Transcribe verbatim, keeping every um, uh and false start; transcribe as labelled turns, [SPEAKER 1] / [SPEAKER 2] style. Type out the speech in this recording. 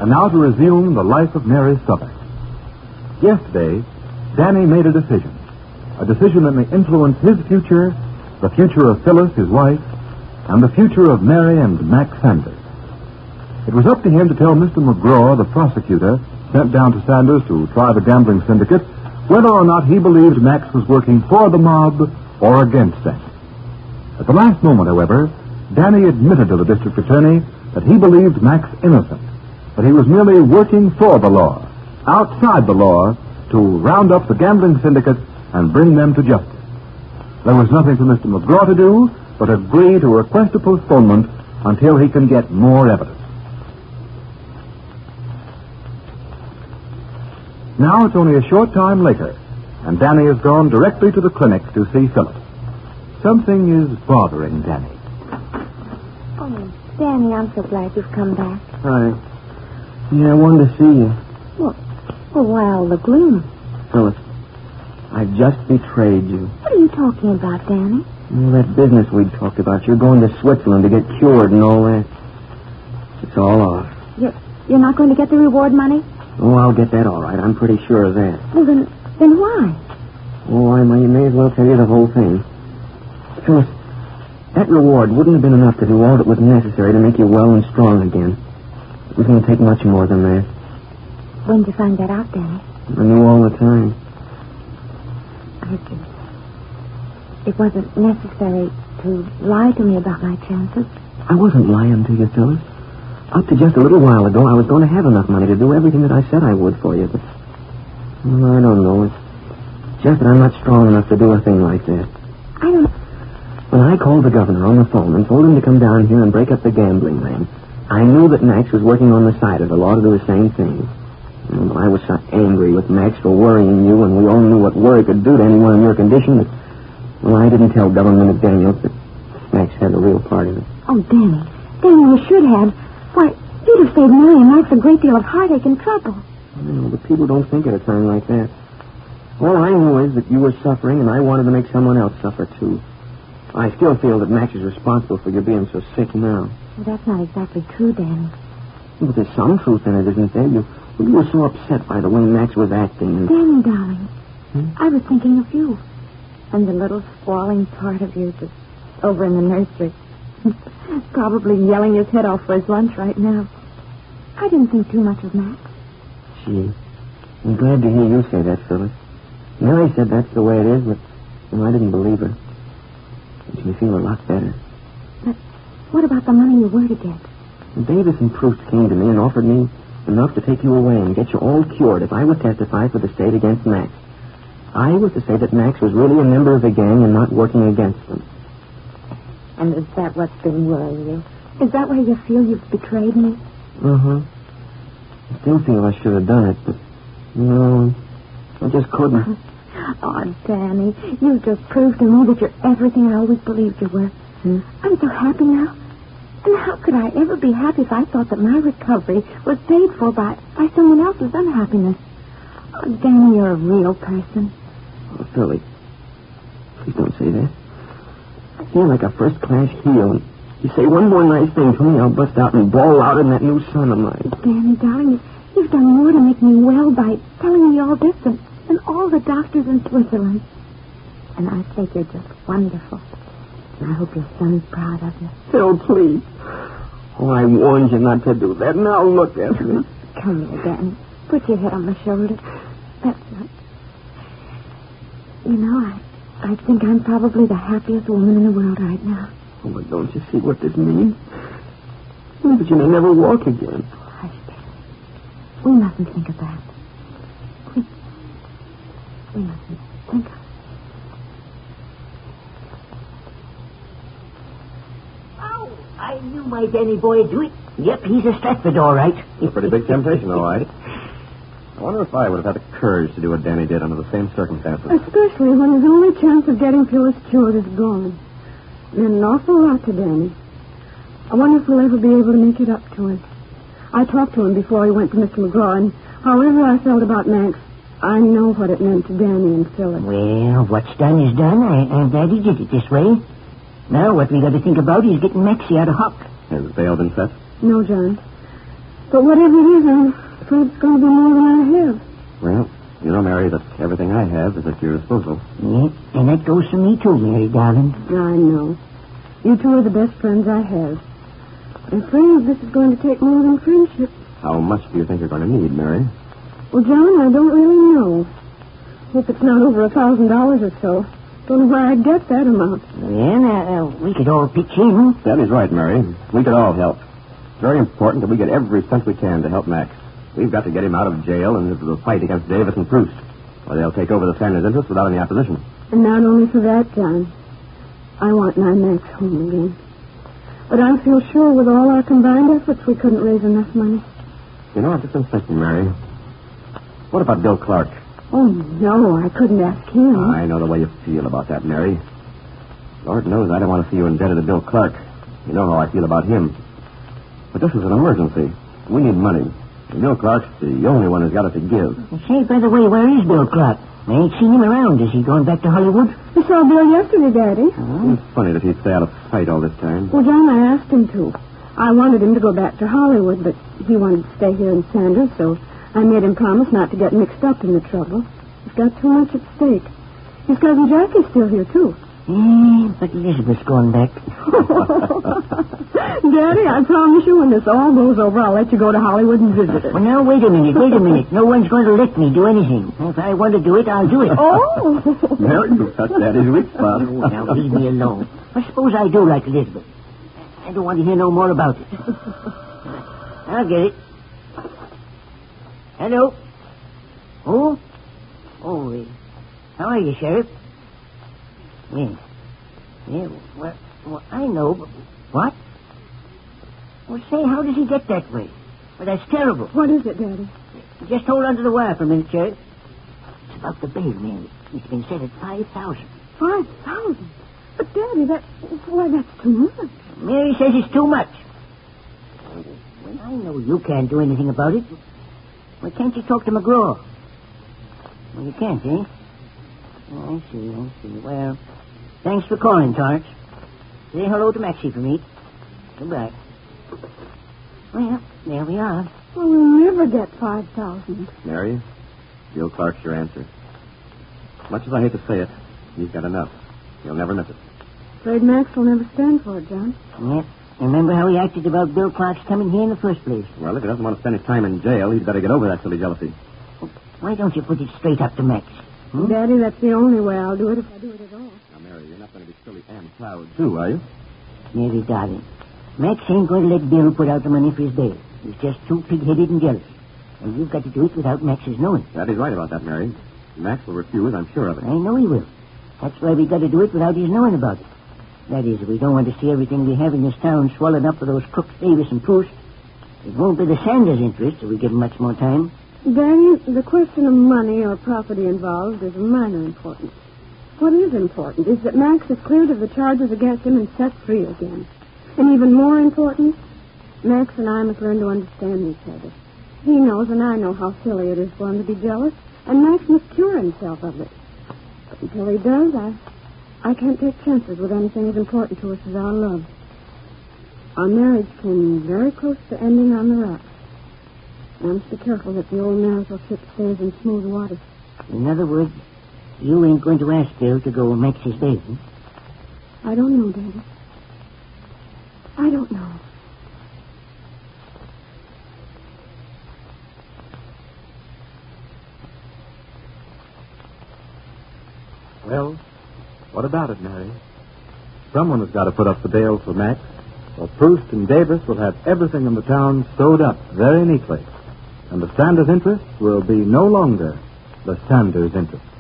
[SPEAKER 1] And now to resume the life of Mary Suffolk. Yesterday, Danny made a decision. A decision that may influence his future, the future of Phyllis, his wife, and the future of Mary and Max Sanders. It was up to him to tell Mister McGraw, the prosecutor, sent down to Sanders to try the gambling syndicate, whether or not he believed Max was working for the mob or against them. At the last moment, however, Danny admitted to the district attorney that he believed Max innocent, that he was merely working for the law, outside the law, to round up the gambling syndicate and bring them to justice. There was nothing for Mister McGraw to do but agree to request a postponement until he can get more evidence. Now it's only a short time later, and Danny has gone directly to the clinic to see Phyllis. Something is bothering Danny.
[SPEAKER 2] Oh, Danny, I'm so glad you've come back.
[SPEAKER 3] Hi. Yeah, I wanted to see you.
[SPEAKER 2] Well, well why all the gloom?
[SPEAKER 3] Phyllis, I just betrayed you.
[SPEAKER 2] What are you talking about, Danny?
[SPEAKER 3] Well, that business we'd talked about. You're going to Switzerland to get cured and all that. It's all off.
[SPEAKER 2] You're, you're not going to get the reward money?
[SPEAKER 3] Oh, I'll get that all right. I'm pretty sure of that.
[SPEAKER 2] Well, then, then why?
[SPEAKER 3] Oh, I may, may as well tell you the whole thing. Phyllis, that reward wouldn't have been enough to do all that was necessary to make you well and strong again. It was going to take much more than that.
[SPEAKER 2] When did you find that out, Danny?
[SPEAKER 3] I knew all the time.
[SPEAKER 2] I see. It wasn't necessary to lie to me about my chances.
[SPEAKER 3] I wasn't lying to you, Phyllis. Up to just a little while ago, I was going to have enough money to do everything that I said I would for you, but... Well, I don't know. It's just that I'm not strong enough to do a thing like that.
[SPEAKER 2] I don't...
[SPEAKER 3] When I called the governor on the phone and told him to come down here and break up the gambling ring, I knew that Max was working on the side of the law to do the same thing. And I was so angry with Max for worrying you, and we all knew what worry could do to anyone in your condition, that... Well, I didn't tell Governor McDaniels that Max had a real part in it.
[SPEAKER 2] Oh, Danny. Danny, you should have... Why, you'd have saved Mary and Max a great deal of heartache and trouble.
[SPEAKER 3] I know, but people don't think at a time like that. All I know is that you were suffering, and I wanted to make someone else suffer, too. I still feel that Max is responsible for your being so sick now.
[SPEAKER 2] Well, that's not exactly true, Danny.
[SPEAKER 3] But there's some truth in it, isn't there? You, you were so upset by the way Max was acting. And...
[SPEAKER 2] Danny, darling,
[SPEAKER 3] hmm?
[SPEAKER 2] I was thinking of you. And the little squalling part of you that's over in the nursery. Probably yelling his head off for his lunch right now. I didn't think too much of Max.
[SPEAKER 3] Gee, I'm glad to hear you say that, Phyllis. Mary said that's the way it is, but well, I didn't believe her. It makes me feel a lot better.
[SPEAKER 2] But what about the money you were to get?
[SPEAKER 3] Davis and Proust came to me and offered me enough to take you away and get you all cured if I would testify for the state against Max. I was to say that Max was really a member of the gang and not working against them.
[SPEAKER 2] And is that what's been worrying you? Is that why you feel you've betrayed me?
[SPEAKER 3] Uh-huh. I still feel I should have done it, but, no, I just couldn't.
[SPEAKER 2] Oh, Danny, you just proved to me that you're everything I always believed you were.
[SPEAKER 3] Hmm?
[SPEAKER 2] I'm so happy now. And how could I ever be happy if I thought that my recovery was paid for by, by someone else's unhappiness? Oh, Danny, you're a real person.
[SPEAKER 3] Oh, Philly, please don't say that. I feel like a first-class hero. And you say one more nice thing to me, I'll bust out and bawl out in that new son of mine.
[SPEAKER 2] Danny, darling, you've done more to make me well by telling me all this than, than all the doctors in Switzerland. And I think you're just wonderful. And I hope your son's proud of you.
[SPEAKER 3] Phil, please. Oh, I warned you not to do that. Now look at me.
[SPEAKER 2] Come here, Danny. Put your head on my shoulder. That's right. You know, I... I think I'm probably the happiest woman in the world right now.
[SPEAKER 3] Oh, but don't you see what this means? Means that you may never walk again.
[SPEAKER 2] Hush, Danny. We mustn't think of that. We, we mustn't think of it.
[SPEAKER 4] Oh, I knew my Danny boy would do it. Yep, he's a Stratford, all right.
[SPEAKER 1] It's a pretty big temptation, all right. I wonder if I would have had the courage to do what Danny did under the same circumstances.
[SPEAKER 5] Especially when his only chance of getting Phyllis cured is gone. It meant an awful lot to Danny. I wonder if we'll ever be able to make it up to him. I talked to him before he went to Mister McGraw, and however I felt about Max, I know what it meant to Danny and Phyllis.
[SPEAKER 4] Well, what's done is done. I, I'm glad he did it this way. Now, what we got to think about is getting Maxie out of hock.
[SPEAKER 1] Has the bail been set?
[SPEAKER 5] No, John. But whatever it is, I'm afraid it's going to be more than I have.
[SPEAKER 3] Well, you know, Mary, that everything I have is at your disposal.
[SPEAKER 4] Yeah, and that goes for me too, Mary, darling.
[SPEAKER 5] I know. You two are the best friends I have. I'm afraid this is going to take more than friendship.
[SPEAKER 3] How much do you think you're going to need, Mary?
[SPEAKER 5] Well, John, I don't really know. Hope it's not over a thousand dollars or so. Don't know where I'd get that amount.
[SPEAKER 4] Yeah, now, uh, we could all pitch in.
[SPEAKER 3] That is right, Mary. We could all help. It's very important that we get every cent we can to help Max. We've got to get him out of jail and into the fight against Davis and Proust, or they'll take over the Sanders interest without any opposition.
[SPEAKER 5] And not only for that, John. I want my Max home again. But I feel sure with all our combined efforts we couldn't raise enough money.
[SPEAKER 3] You know, I've just been thinking, Mary. What about Bill Clark?
[SPEAKER 5] Oh, no, I couldn't ask him.
[SPEAKER 3] I know the way you feel about that, Mary. Lord knows I don't want to see you indebted to Bill Clark. You know how I feel about him. But this is an emergency. We need money. And Bill Clark's the only one who's got it to give.
[SPEAKER 4] Say, by the way, where is Bill Clark? I ain't seen him around. Is he going back to Hollywood?
[SPEAKER 5] I saw Bill yesterday, Daddy.
[SPEAKER 3] Oh. It's funny that he'd stay out of sight all this time.
[SPEAKER 5] Well, John, I asked him to. I wanted him to go back to Hollywood, but he wanted to stay here in Sanders, so I made him promise not to get mixed up in the trouble. He's got too much at stake. His cousin Jackie's still here, too.
[SPEAKER 4] Yeah, but Elizabeth's going back.
[SPEAKER 5] Daddy, I promise you when this all goes over, I'll let you go to Hollywood and visit her.
[SPEAKER 4] Well, now, wait a minute, wait a minute. No one's going to let me do anything. If I want to do it, I'll do it.
[SPEAKER 5] Oh!
[SPEAKER 3] Mary, you've touched Daddy's weak spot.
[SPEAKER 4] Oh, now, leave me alone. I suppose I do like Elizabeth. I don't want to hear no more about it. I'll get it. Hello? Oh? Oh, uh, how are you, Sheriff? Yeah. Yeah, well, well, I know, but what? Well, say, how does he get that way? Well, that's terrible.
[SPEAKER 5] What is it, Daddy?
[SPEAKER 4] Just hold on to the wire for a minute, Sheriff. It's about the bail, Mary. It's been set at five thousand.
[SPEAKER 5] Five thousand? But, Daddy, that... Why, that's too much.
[SPEAKER 4] Mary says it's too much. Well, I know you can't do anything about it. Why can't you talk to McGraw? Well, you can't, eh? Oh, I see, I see. Well, thanks for calling, Torrance. Say hello to Maxie for me. Goodbye. Well, there we are.
[SPEAKER 5] Well, we'll never get five thousand.
[SPEAKER 3] Mary, Bill Clark's your answer. Much as I hate to say it, he's got enough. He'll never miss it.
[SPEAKER 5] Afraid Max will never stand for it, John.
[SPEAKER 4] Yep. Remember how he acted about Bill Clark's coming here in the first place?
[SPEAKER 3] Well, if he doesn't want to spend his time in jail, he'd better get over that silly jealousy.
[SPEAKER 4] Why don't you put it straight up to Max? Hmm?
[SPEAKER 5] Daddy, that's the only way I'll do it if I do it at all.
[SPEAKER 3] Now, Mary, you're not going to be silly and proud, too, are you?
[SPEAKER 4] Mary, darling, Max ain't going to let Bill put out the money for his bail. He's just too pig-headed and jealous. And you've got to do it without Max's knowing.
[SPEAKER 3] That is right about that, Mary. Max will refuse, I'm sure of it.
[SPEAKER 4] I know he will. That's why we got to do it without his knowing about it. That is, if we don't want to see everything we have in this town swallowed up for those crooks Davis and Proust. It won't be the Sanders' interest if we give him much more time.
[SPEAKER 5] Daddy, the question of money or property involved is of minor importance. What is important is that Max is cleared of the charges against him and set free again. And even more important, Max and I must learn to understand each other. He knows and I know how silly it is for him to be jealous, and Max must cure himself of it. But until he does, I, I can't take chances with anything as important to us as our love. Our marriage came very close to ending on the rocks. I must be careful that the old marital ship stays in smooth water.
[SPEAKER 4] In other words, you ain't going to ask Bill to go make his bail.
[SPEAKER 5] I don't know, Daddy. I don't know.
[SPEAKER 1] Well, what about it, Mary? Someone has got to put up the bail for Max, or Proust and Davis will have everything in the town sewed up very neatly. And the Sanders' interest will be no longer the Sanders' interest.